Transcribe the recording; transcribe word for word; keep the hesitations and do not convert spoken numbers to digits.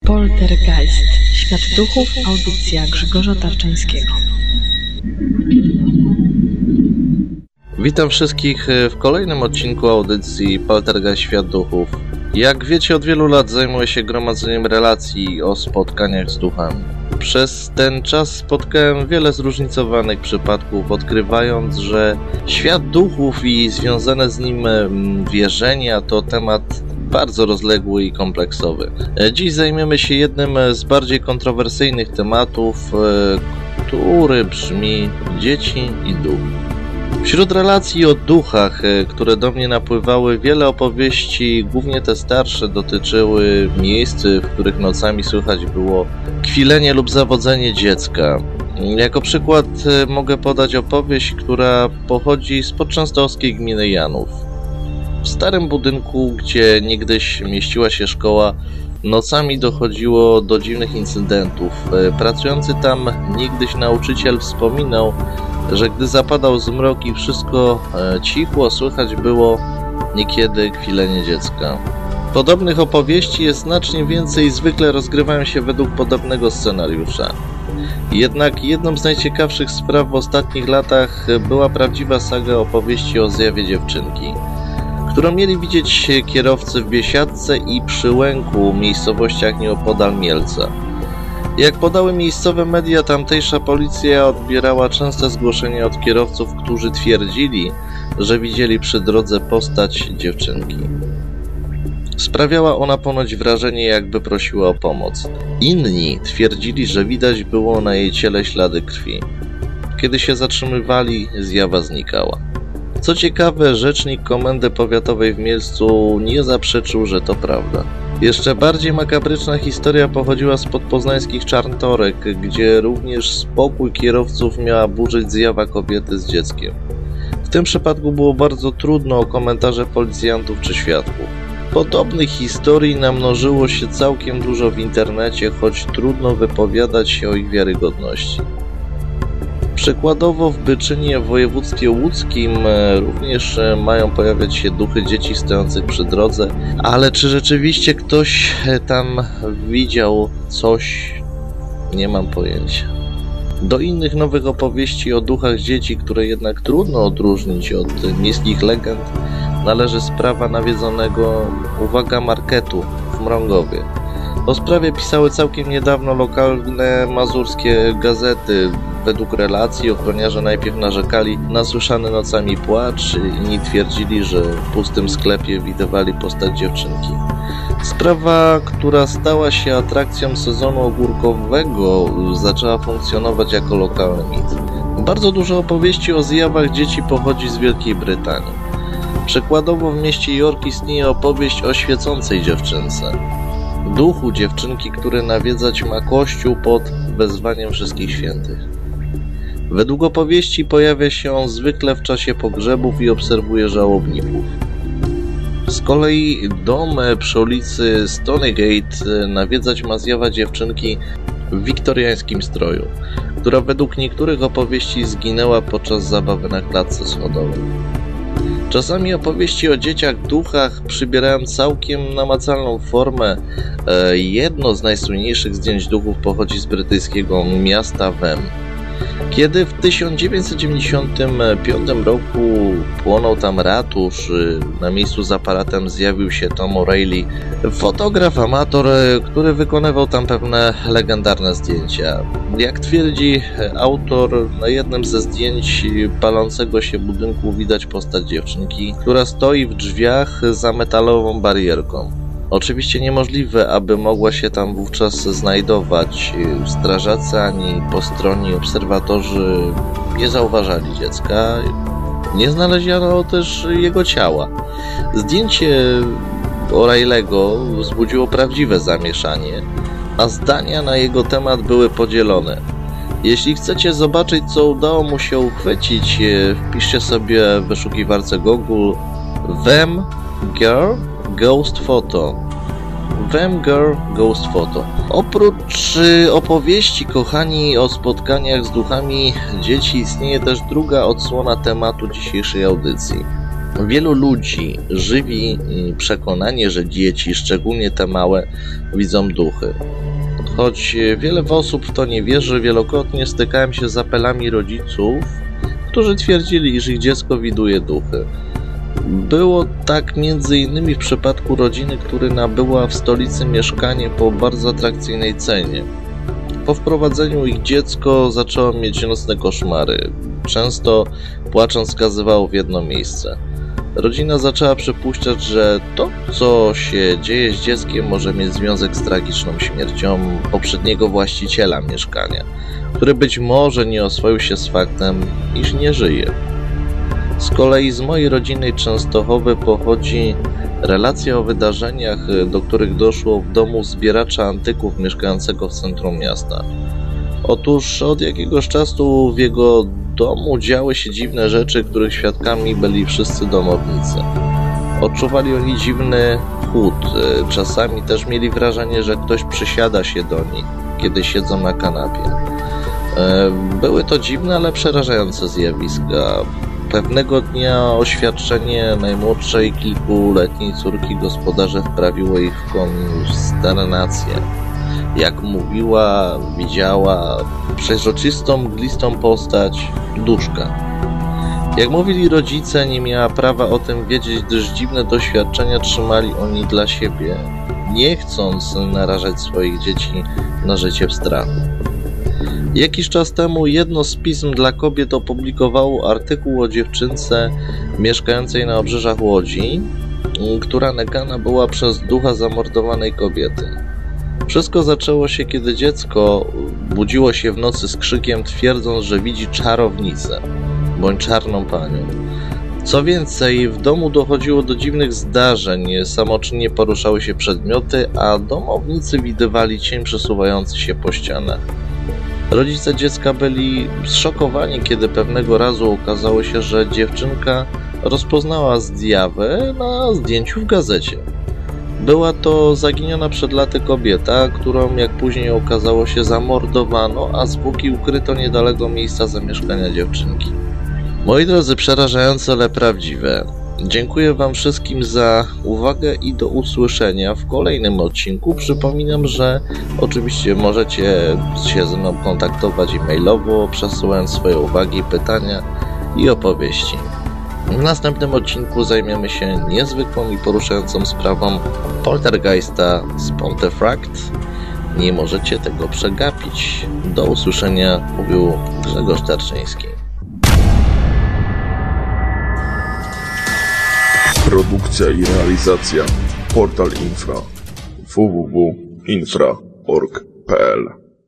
Poltergeist. Świat duchów. Audycja Grzegorza Tarczyńskiego. Witam wszystkich w kolejnym odcinku audycji Poltergeist Świat Duchów. Jak wiecie, od wielu lat zajmuję się gromadzeniem relacji o spotkaniach z duchami. Przez ten czas spotkałem wiele zróżnicowanych przypadków, odkrywając, że świat duchów i związane z nim wierzenia to temat bardzo rozległy i kompleksowy. Dziś zajmiemy się jednym z bardziej kontrowersyjnych tematów, który brzmi dzieci i duch. Wśród relacji o duchach, które do mnie napływały, wiele opowieści, głównie te starsze, dotyczyły miejsc, w których nocami słychać było kwilenie lub zawodzenie dziecka. Jako przykład mogę podać opowieść, która pochodzi z podczęstochowskiej gminy Janów. W starym budynku, gdzie niegdyś mieściła się szkoła, nocami dochodziło do dziwnych incydentów. Pracujący tam niegdyś nauczyciel wspominał, że gdy zapadał zmrok i wszystko cichło, słychać było niekiedy kwilenie dziecka. Podobnych opowieści jest znacznie więcej i zwykle rozgrywają się według podobnego scenariusza. Jednak jedną z najciekawszych spraw w ostatnich latach była prawdziwa saga opowieści o zjawie dziewczynki, którą mieli widzieć kierowcy w Biesiadce i Przyłęku, miejscowościach nieopodal Mielca. Jak podały miejscowe media, tamtejsza policja odbierała częste zgłoszenia od kierowców, którzy twierdzili, że widzieli przy drodze postać dziewczynki. Sprawiała ona ponoć wrażenie, jakby prosiła o pomoc. Inni twierdzili, że widać było na jej ciele ślady krwi. Kiedy się zatrzymywali, zjawa znikała. Co ciekawe, rzecznik Komendy Powiatowej w Mielcu nie zaprzeczył, że to prawda. Jeszcze bardziej makabryczna historia pochodziła z podpoznańskich Czarntorek, gdzie również spokój kierowców miała burzyć zjawa kobiety z dzieckiem. W tym przypadku było bardzo trudno o komentarze policjantów czy świadków. Podobnych historii namnożyło się całkiem dużo w internecie, choć trudno wypowiadać się o ich wiarygodności. Przykładowo w Byczynie w województwie łódzkim również mają pojawiać się duchy dzieci stojących przy drodze, ale czy rzeczywiście ktoś tam widział coś, nie mam pojęcia. Do innych nowych opowieści o duchach dzieci, które jednak trudno odróżnić od miejskich legend, należy sprawa nawiedzonego, uwaga, marketu w Mrągowie. O sprawie pisały całkiem niedawno lokalne mazurskie gazety. Według relacji ochroniarze najpierw narzekali na słyszany nocami płacz, inni twierdzili, że w pustym sklepie widywali postać dziewczynki. Sprawa, która stała się atrakcją sezonu ogórkowego, zaczęła funkcjonować jako lokalny mit. Bardzo dużo opowieści o zjawach dzieci pochodzi z Wielkiej Brytanii. Przykładowo w mieście York istnieje opowieść o świecącej dziewczynce. Duchu dziewczynki, który nawiedzać ma kościół pod wezwaniem wszystkich świętych. Według opowieści pojawia się on zwykle w czasie pogrzebów i obserwuje żałobników. Z kolei dom przy ulicy Stonygate nawiedzać ma zjawa dziewczynki w wiktoriańskim stroju, która według niektórych opowieści zginęła podczas zabawy na klatce schodowej. Czasami opowieści o dzieciach duchach przybierają całkiem namacalną formę. Jedno z najsłynniejszych zdjęć duchów pochodzi z brytyjskiego miasta Wem. Kiedy w tysiąc dziewięćset dziewięćdziesiątym piątym roku płonął tam ratusz, na miejscu z aparatem zjawił się Tom O'Reilly, fotograf amator, który wykonywał tam pewne legendarne zdjęcia. Jak twierdzi autor, na jednym ze zdjęć palącego się budynku widać postać dziewczynki, która stoi w drzwiach za metalową barierką. Oczywiście niemożliwe, aby mogła się tam wówczas znajdować. Strażacy ani postronni obserwatorzy nie zauważali dziecka, nie znaleziono też jego ciała. Zdjęcie O'Reilly'ego wzbudziło prawdziwe zamieszanie, a zdania na jego temat były podzielone. Jeśli chcecie zobaczyć, co udało mu się uchwycić, wpiszcie sobie w wyszukiwarce Google Wem Girl Ghost Photo. Wem Girl Ghost Photo. Oprócz opowieści, kochani, o spotkaniach z duchami dzieci, istnieje też druga odsłona tematu dzisiejszej audycji. Wielu ludzi żywi przekonanie, że dzieci, szczególnie te małe, widzą duchy. Choć wiele osób w to nie wierzy, wielokrotnie stykałem się z apelami rodziców, którzy twierdzili, iż ich dziecko widuje duchy. Było tak między innymi w przypadku rodziny, która nabyła w stolicy mieszkanie po bardzo atrakcyjnej cenie. Po wprowadzeniu ich dziecko zaczęło mieć nocne koszmary. Często płacząc wskazywało w jedno miejsce. Rodzina zaczęła przypuszczać, że to, co się dzieje z dzieckiem, może mieć związek z tragiczną śmiercią poprzedniego właściciela mieszkania, który być może nie oswoił się z faktem, iż nie żyje. Z kolei z mojej rodzinnej Częstochowy pochodzi relacja o wydarzeniach, do których doszło w domu zbieracza antyków mieszkającego w centrum miasta. Otóż od jakiegoś czasu w jego domu działy się dziwne rzeczy, których świadkami byli wszyscy domownicy. Odczuwali oni dziwny chłód, czasami też mieli wrażenie, że ktoś przysiada się do nich, kiedy siedzą na kanapie. Były to dziwne, ale przerażające zjawiska. Pewnego dnia oświadczenie najmłodszej kilkuletniej córki gospodarza wprawiło ich w konsternację. Jak mówiła, widziała przeźroczystą, mglistą postać duszka. Jak mówili rodzice, nie miała prawa o tym wiedzieć, gdyż dziwne doświadczenia trzymali oni dla siebie, nie chcąc narażać swoich dzieci na życie w strachu. Jakiś czas temu jedno z pism dla kobiet opublikowało artykuł o dziewczynce mieszkającej na obrzeżach Łodzi, która nękana była przez ducha zamordowanej kobiety. Wszystko zaczęło się, kiedy dziecko budziło się w nocy z krzykiem, twierdząc, że widzi czarownicę bądź czarną panią. Co więcej, w domu dochodziło do dziwnych zdarzeń, samoczynnie poruszały się przedmioty, a domownicy widywali cień przesuwający się po ścianach. Rodzice dziecka byli zszokowani, kiedy pewnego razu okazało się, że dziewczynka rozpoznała zjawę na zdjęciu w gazecie. Była to zaginiona przed laty kobieta, którą, jak później okazało się, zamordowano, a zwłoki ukryto niedaleko miejsca zamieszkania dziewczynki. Moi drodzy, przerażające, ale prawdziwe. Dziękuję Wam wszystkim za uwagę i do usłyszenia w kolejnym odcinku. Przypominam, że oczywiście możecie się ze mną kontaktować e-mailowo, przesyłając swoje uwagi, pytania i opowieści. W następnym odcinku zajmiemy się niezwykłą i poruszającą sprawą poltergeista z Pontefract. Nie możecie tego przegapić. Do usłyszenia, mówił Grzegorz Tarczyński. Produkcja i realizacja Portal Infra w w w kropka infra kropka org kropka p l